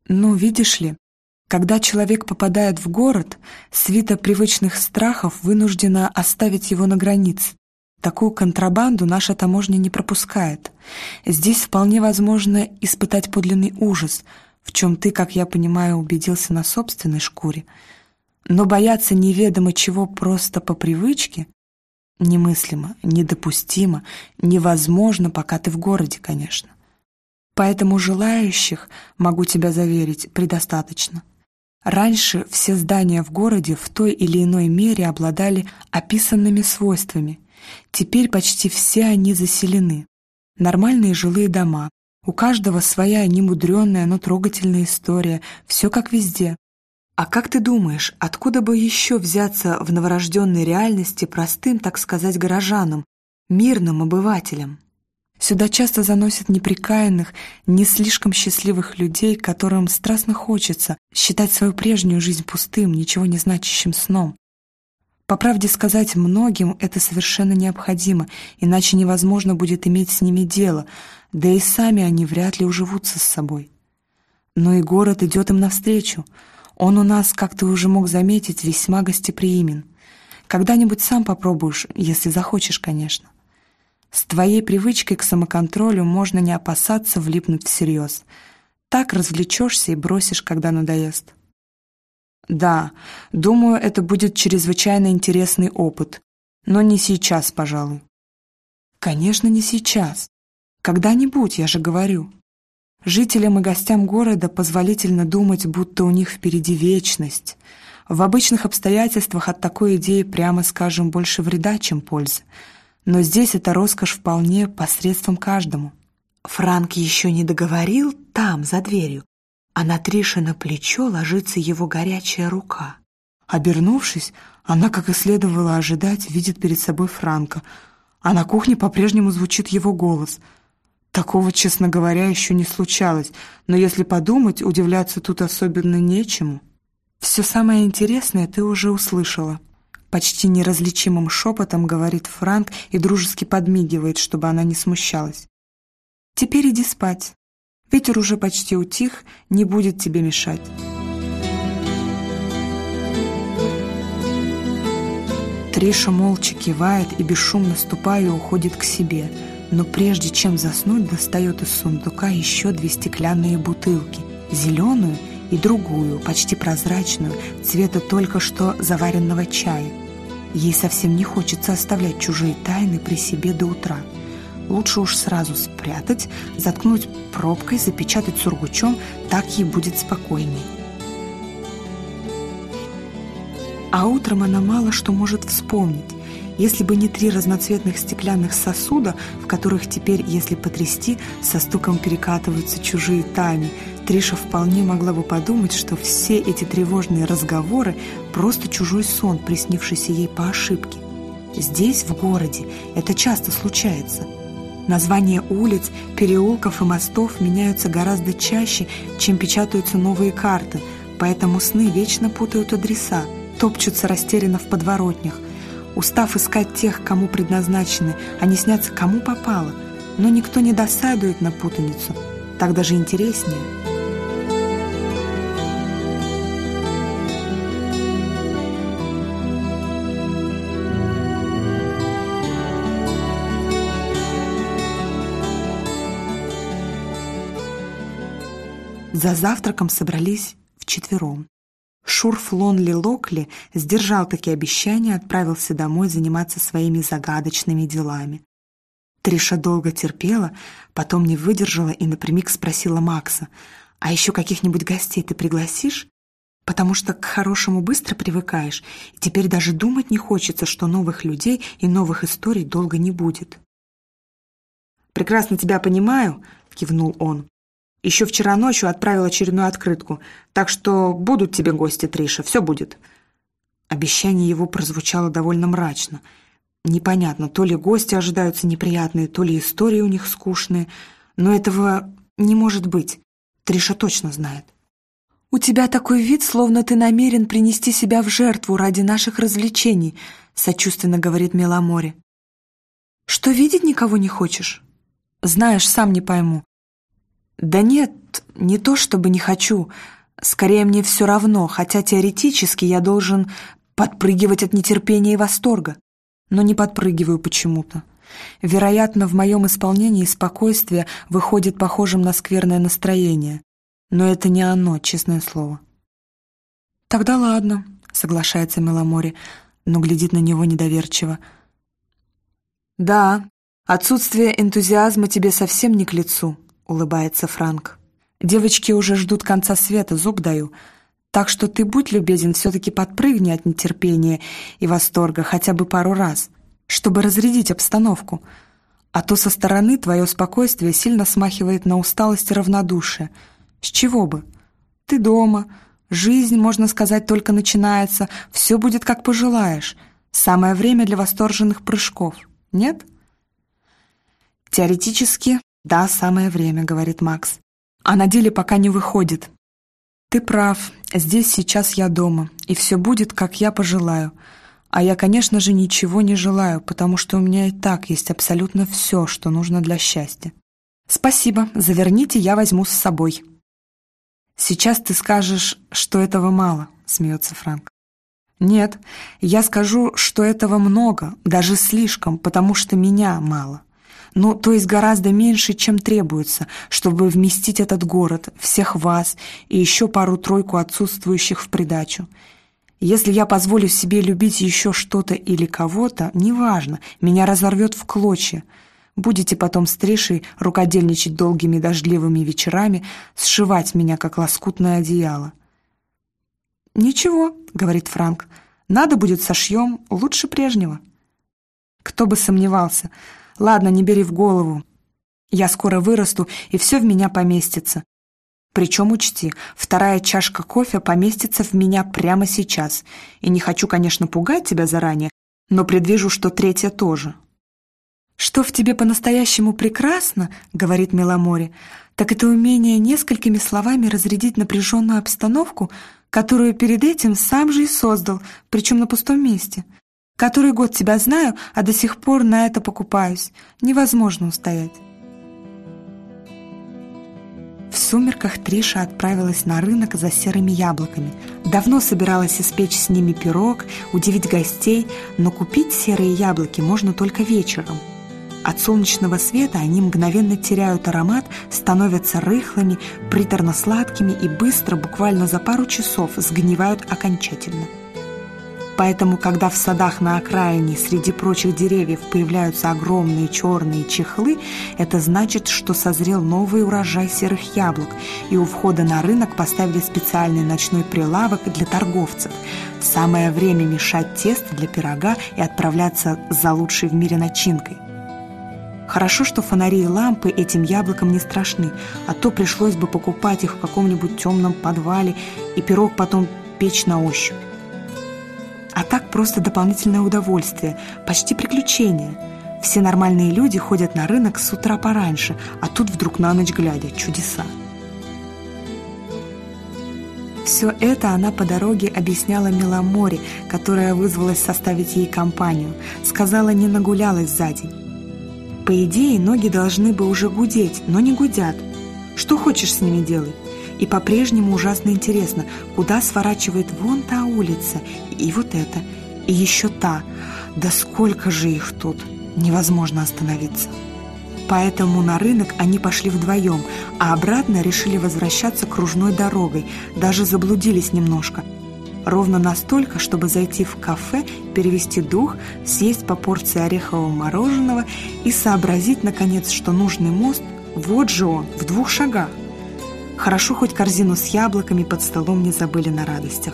Ну, видишь ли, когда человек попадает в город, свита привычных страхов вынуждена оставить его на границе. Такую контрабанду наша таможня не пропускает. Здесь вполне возможно испытать подлинный ужас, в чем ты, как я понимаю, убедился на собственной шкуре. Но бояться неведомо чего просто по привычке немыслимо, недопустимо, невозможно, пока ты в городе, конечно. Поэтому желающих, могу тебя заверить, предостаточно. Раньше все здания в городе в той или иной мере обладали описанными свойствами. Теперь почти все они заселены. Нормальные жилые дома. У каждого своя немудренная, но трогательная история. Все как везде. А как ты думаешь, откуда бы еще взяться в новорожденной реальности простым, так сказать, горожанам, мирным обывателям? Сюда часто заносят неприкаянных, не слишком счастливых людей, которым страстно хочется считать свою прежнюю жизнь пустым, ничего не значащим сном. По правде сказать, многим это совершенно необходимо, иначе невозможно будет иметь с ними дело, да и сами они вряд ли уживутся с собой. Но и город идет им навстречу. Он у нас, как ты уже мог заметить, весьма гостеприимен. Когда-нибудь сам попробуешь, если захочешь, конечно. С твоей привычкой к самоконтролю можно не опасаться влипнуть всерьез. Так развлечешься и бросишь, когда надоест. Да, думаю, это будет чрезвычайно интересный опыт, но не сейчас, пожалуй. Конечно, не сейчас. Когда-нибудь, я же говорю. Жителям и гостям города позволительно думать, будто у них впереди вечность. В обычных обстоятельствах от такой идеи, прямо скажем, больше вреда, чем пользы. Но здесь эта роскошь вполне посредством каждому. Франк еще не договорил там, за дверью, а на Тришино плечо ложится его горячая рука. Обернувшись, она, как и следовало ожидать, видит перед собой Франка, а на кухне по-прежнему звучит его голос. Такого, честно говоря, еще не случалось, но если подумать, удивляться тут особенно нечему. «Все самое интересное ты уже услышала», — почти неразличимым шепотом говорит Франк и дружески подмигивает, чтобы она не смущалась. «Теперь иди спать. Ветер уже почти утих, не будет тебе мешать». Триша молча кивает и, бесшумно ступая, уходит к себе, но прежде чем заснуть, достает из сундука еще 2 стеклянные бутылки, зеленую и другую, почти прозрачную, цвета только что заваренного чая. Ей совсем не хочется оставлять чужие тайны при себе до утра. Лучше уж сразу спрятать, заткнуть пробкой, запечатать сургучом, так ей будет спокойней. А утром она мало что может вспомнить. Если бы не 3 разноцветных стеклянных сосуда, в которых теперь, если потрясти, со стуком перекатываются чужие тайны, Триша вполне могла бы подумать, что все эти тревожные разговоры — просто чужой сон, приснившийся ей по ошибке. Здесь, в городе, это часто случается. Названия улиц, переулков и мостов меняются гораздо чаще, чем печатаются новые карты, поэтому сны вечно путают адреса, топчутся растерянно в подворотнях. Устав искать тех, кому предназначены, они снятся кому попало, но никто не досадует на путаницу, так даже интереснее. За завтраком собрались вчетвером. Шурф Лонли Локли сдержал такие обещания, отправился домой заниматься своими загадочными делами. Триша долго терпела, потом не выдержала и напрямик спросила Макса: «А еще каких-нибудь гостей ты пригласишь? Потому что к хорошему быстро привыкаешь, и теперь даже думать не хочется, что новых людей и новых историй долго не будет». «Прекрасно тебя понимаю», — кивнул он. «Еще вчера ночью отправил очередную открытку, так что будут тебе гости, Триша, все будет». Обещание его прозвучало довольно мрачно. Непонятно, то ли гости ожидаются неприятные, то ли истории у них скучные, но этого не может быть, Триша точно знает. «У тебя такой вид, словно ты намерен принести себя в жертву ради наших развлечений», — сочувственно говорит Меломоре. «Что, видеть никого не хочешь?» «Знаешь, сам не пойму». «Да нет, Не то чтобы не хочу, скорее мне все равно, хотя теоретически я должен подпрыгивать от нетерпения и восторга, но не подпрыгиваю почему-то. Вероятно, в моем исполнении спокойствие выходит похожим на скверное настроение, но это не оно, честное слово. «Тогда ладно», — соглашается Меломори, но глядит на него недоверчиво. «Да, отсутствие энтузиазма тебе совсем не к лицу», — улыбается Франк. «Девочки уже ждут конца света, зуб даю. Так что ты будь любезен, все-таки подпрыгни от нетерпения и восторга хотя бы пару раз, чтобы разрядить обстановку. А то со стороны твое спокойствие сильно смахивает на усталость и равнодушие. С чего бы? Ты дома, жизнь, можно сказать, только начинается, все будет как пожелаешь. Самое время для восторженных прыжков, нет?» «Теоретически, да, самое время», — говорит Макс. «А на деле пока не выходит. Ты прав, здесь сейчас я дома, и все будет, как я пожелаю. А я, конечно же, ничего не желаю, потому что у меня и так есть абсолютно все, что нужно для счастья. Спасибо, заверните, я возьму с собой». «Сейчас ты скажешь, что этого мало», — смеется Франк. «Нет, я скажу, что этого много, даже слишком, потому что меня мало. Ну, то есть гораздо меньше, чем требуется, чтобы вместить этот город, всех вас и еще пару-тройку отсутствующих в придачу. Если я позволю себе любить еще что-то или кого-то, неважно, меня разорвет в клочья. Будете потом с Тришей рукодельничать долгими дождливыми вечерами, сшивать меня, как лоскутное одеяло». «Ничего», — говорит Франк, — «надо будет сошьем, лучше прежнего». «Кто бы сомневался. Ладно, не бери в голову. Я скоро вырасту, и все в меня поместится. Причем учти, 2-я чашка кофе поместится в меня прямо сейчас. И не хочу, конечно, пугать тебя заранее, но предвижу, что 3-я тоже». «Что в тебе по-настоящему прекрасно, — говорит Меломори, — так это умение несколькими словами разрядить напряженную обстановку, которую перед этим сам же и создал, причем на пустом месте. Который год тебя знаю, а до сих пор на это покупаюсь. Невозможно устоять». В сумерках Триша отправилась на рынок за серыми яблоками. Давно собиралась испечь с ними пирог, удивить гостей, но купить серые яблоки можно только вечером. От солнечного света они мгновенно теряют аромат, становятся рыхлыми, приторно-сладкими и быстро, буквально за пару часов, сгнивают окончательно. Поэтому, когда в садах на окраине среди прочих деревьев появляются огромные черные чехлы, это значит, что созрел новый урожай серых яблок, и у входа на рынок поставили специальный ночной прилавок для торговцев. Самое время мешать тесто для пирога и отправляться за лучшей в мире начинкой. Хорошо, что фонари и лампы этим яблокам не страшны, а то пришлось бы покупать их в каком-нибудь темном подвале и пирог потом печь на ощупь. А так просто дополнительное удовольствие, почти приключение. Все нормальные люди ходят на рынок с утра пораньше, а тут вдруг на ночь глядя. Чудеса. Все это она по дороге объясняла Меломори, которая вызвалась составить ей компанию. Сказала, не нагулялась за день. По идее, ноги должны бы уже гудеть, но не гудят. Что хочешь с ними делай. И по-прежнему ужасно интересно, куда сворачивает вон та улица, и вот эта, и еще та. Да сколько же их тут! Невозможно остановиться. Поэтому на рынок они пошли вдвоем, а обратно решили возвращаться кружной дорогой, даже заблудились немножко. Ровно настолько, чтобы зайти в кафе, перевести дух, съесть по порции орехового мороженого и сообразить, наконец, что нужный мост, вот же он, в 2 шагах. Хорошо, хоть корзину с яблоками под столом не забыли на радостях.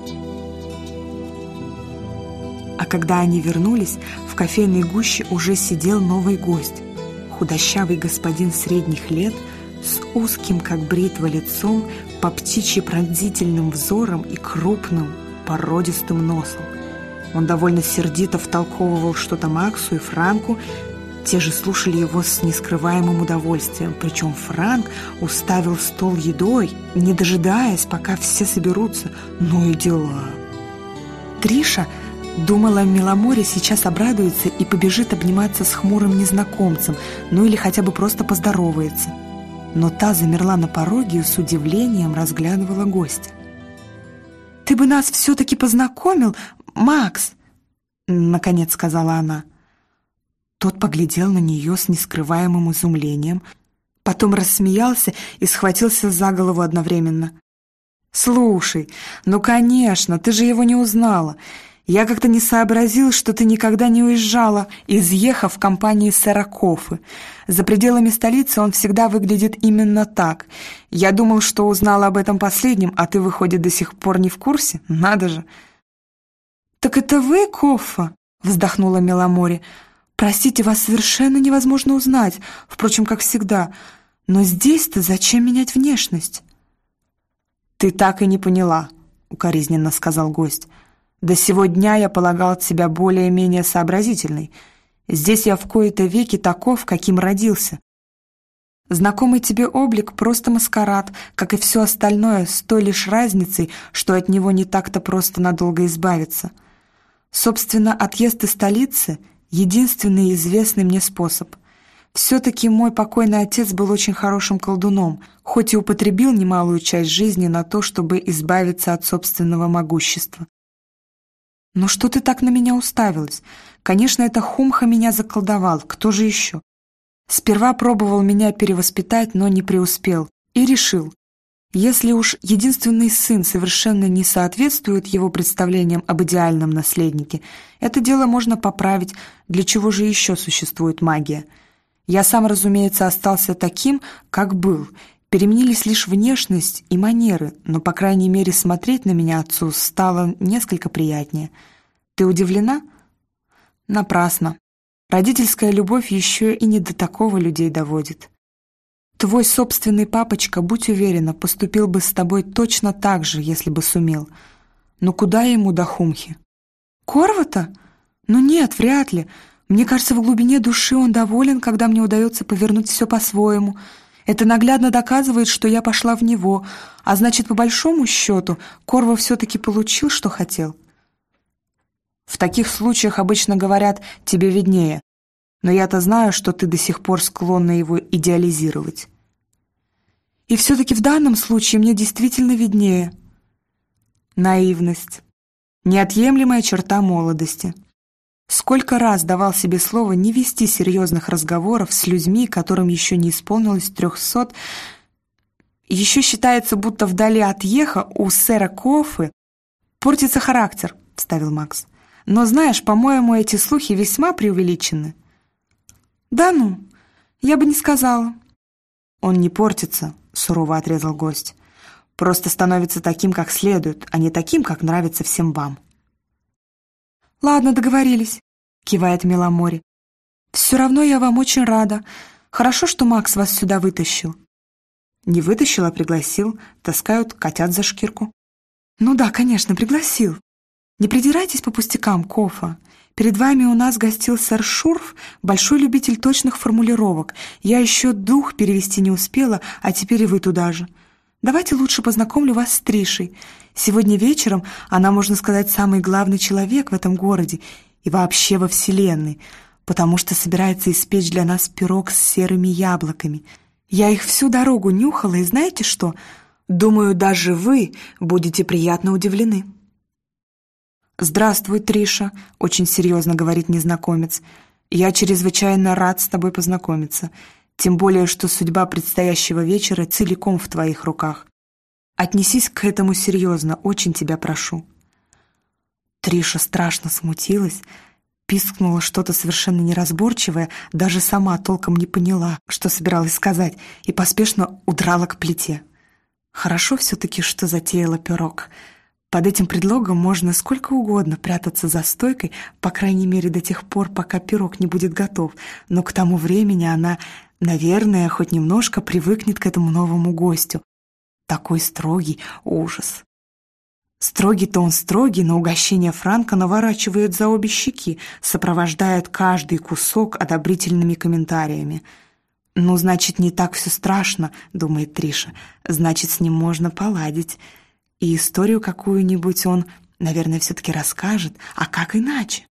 А когда они вернулись, в кофейной гуще уже сидел новый гость. Худощавый господин средних лет, с узким, как бритва, лицом, по птичьи пронзительным взором и крупным, породистым носом. Он довольно сердито втолковывал что-то Максу и Франку. Те же слушали его с нескрываемым удовольствием, причем Франк уставил стол едой, не дожидаясь, пока все соберутся. Ну и дела. Триша думала, Меломори сейчас обрадуется и побежит обниматься с хмурым незнакомцем, ну или хотя бы просто поздоровается. но та замерла на пороге и с удивлением разглядывала гостя. «Ты бы нас все-таки познакомил, Макс!» — наконец сказала она. Тот поглядел на нее с нескрываемым изумлением, потом рассмеялся и схватился за голову одновременно. «Слушай, ну, конечно, ты же его не узнала. Я как-то не сообразил, что ты никогда не уезжала из Йеха в компании сэра Кофы. За пределами столицы он всегда выглядит именно так. Я думал, что узнала об этом последнем, а ты, выходит, до сих пор не в курсе? Надо же!» «Так это вы, Кофа?» — вздохнула Меломори. «Простите, вас совершенно невозможно узнать, впрочем, как всегда. Но здесь-то зачем менять внешность?» «Ты так и не поняла», — укоризненно сказал гость. «До сего дня я полагал себя более-менее сообразительной. Здесь я в кои-то веки таков, каким родился. Знакомый тебе облик — просто маскарад, как и все остальное, с той лишь разницей, что от него не так-то просто надолго избавиться. Собственно, отъезд из столицы — единственный известный мне способ. Все-таки мой покойный отец был очень хорошим колдуном, хоть и употребил немалую часть жизни на то, чтобы избавиться от собственного могущества. «Ну что ты так на меня уставилась? Конечно, это Хумха меня заколдовал, кто же еще? Сперва пробовал меня перевоспитать, но не преуспел, и решил, если уж единственный сын совершенно не соответствует его представлениям об идеальном наследнике, это дело можно поправить, для чего же еще существует магия. Я сам, разумеется, остался таким, как был. Переменились лишь внешность и манеры, но, по крайней мере, смотреть на меня отцу стало несколько приятнее. Ты удивлена? Напрасно. Родительская любовь еще и не до такого людей доводит. Твой собственный папочка, будь уверена, поступил бы с тобой точно так же, если бы сумел. Но куда ему до Хумхи? Корвата? Ну нет, вряд ли. Мне кажется, в глубине души он доволен, когда мне удается повернуть все по-своему. Это наглядно доказывает, что я пошла в него, а значит, по большому счету, Корва все-таки получил, что хотел. В таких случаях обычно говорят «тебе виднее», но я-то знаю, что ты до сих пор склонна его идеализировать. И все-таки в данном случае мне действительно виднее. Наивность. Неотъемлемая черта молодости. Сколько раз давал себе слово не вести серьезных разговоров с людьми, которым еще не исполнилось 300. Еще считается, будто вдали от Йеха у сэра Кофы портится характер, — вставил Макс. Но знаешь, по-моему, эти слухи весьма преувеличены. Да ну, я бы не сказала. Он не портится, — сурово отрезал гость. Просто становится таким, как следует, а не таким, как нравится всем вам. «Ладно, договорились», — кивает Меломори. «Все равно я вам очень рада. Хорошо, что Макс вас сюда вытащил». «Не вытащил, а пригласил. Таскают котят за шкирку». «Ну да, конечно, пригласил. Не придирайтесь по пустякам, Кофа. Перед вами у нас гостил сэр Шурф, большой любитель точных формулировок. Я еще дух перевести не успела, а теперь и вы туда же. Давайте лучше познакомлю вас с Тришей. Сегодня вечером она, можно сказать, самый главный человек в этом городе и вообще во Вселенной, потому что собирается испечь для нас пирог с серыми яблоками. Я их всю дорогу нюхала, и знаете что? Думаю, даже вы будете приятно удивлены». «Здравствуй, Триша», — очень серьезно говорит незнакомец. «Я чрезвычайно рад с тобой познакомиться. Тем более, что судьба предстоящего вечера целиком в твоих руках. Отнесись к этому серьезно, очень тебя прошу». Триша страшно смутилась, пискнула что-то совершенно неразборчивое, даже сама толком не поняла, что собиралась сказать, и поспешно удрала к плите. Хорошо все-таки, что затеяла пирог. Под этим предлогом можно сколько угодно прятаться за стойкой, по крайней мере до тех пор, пока пирог не будет готов, но к тому времени она, наверное, хоть немножко привыкнет к этому новому гостю. Такой строгий, ужас. Строгий-то он строгий, но угощение Франка наворачивает за обе щеки, сопровождает каждый кусок одобрительными комментариями. «Ну, значит, не так все страшно», — думает Триша, «значит, с ним можно поладить. И историю какую-нибудь он, наверное, все-таки расскажет, а как иначе?»